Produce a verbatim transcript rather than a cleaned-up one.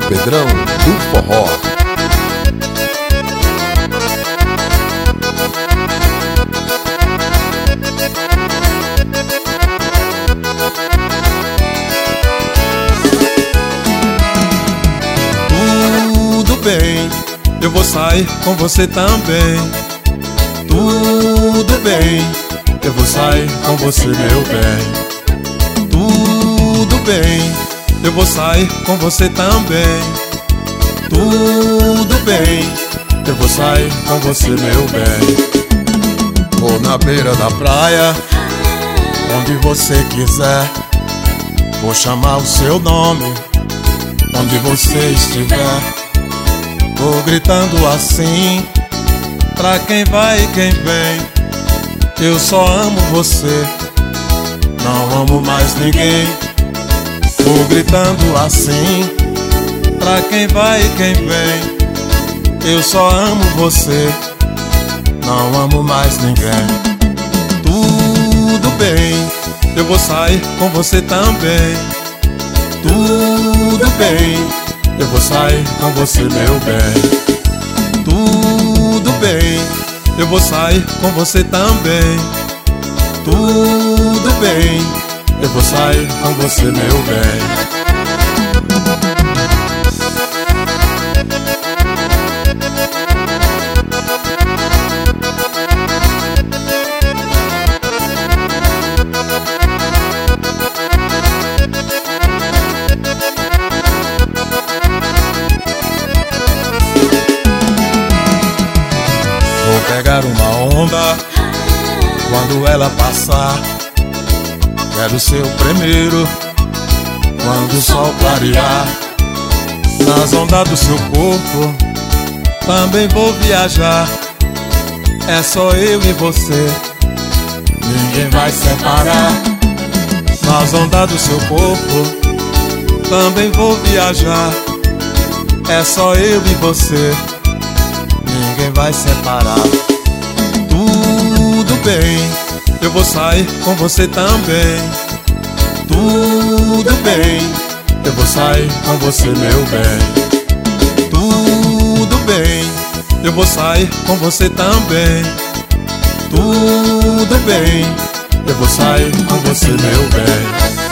Pedrão do Forró. Tudo bem, eu vou sair com você também. Tudo bem, eu vou sair com você, meu bem. Tudo bem, eu vou sair com você também. Tudo bem, eu vou sair com você, meu bem. Vou na beira da praia, onde você quiser. Vou chamar o seu nome, onde você estiver. Vou gritando assim, pra quem vai e quem vem. Eu só amo você, não amo mais ninguém. Vou gritando assim, pra quem vai e quem vem. Eu só amo você, não amo mais ninguém. Tudo bem, eu vou sair com você também. Tudo bem, eu vou sair com você, meu bem. Tudo bem, eu vou sair com você também. Tudo bem, eu vou sair com você, meu bem. Vou pegar uma onda quando ela passar. Quero ser o primeiro quando o sol clarear. Nas ondas do seu corpo também vou viajar. É só eu e você, ninguém vai separar. Nas ondas do seu corpo também vou viajar. É só eu e você, ninguém vai separar. Tudo bem, eu vou sair com você também. Tudo bem, eu vou sair com você, meu bem. Tudo bem, eu vou sair com você também. Tudo bem, eu vou sair com você, meu bem.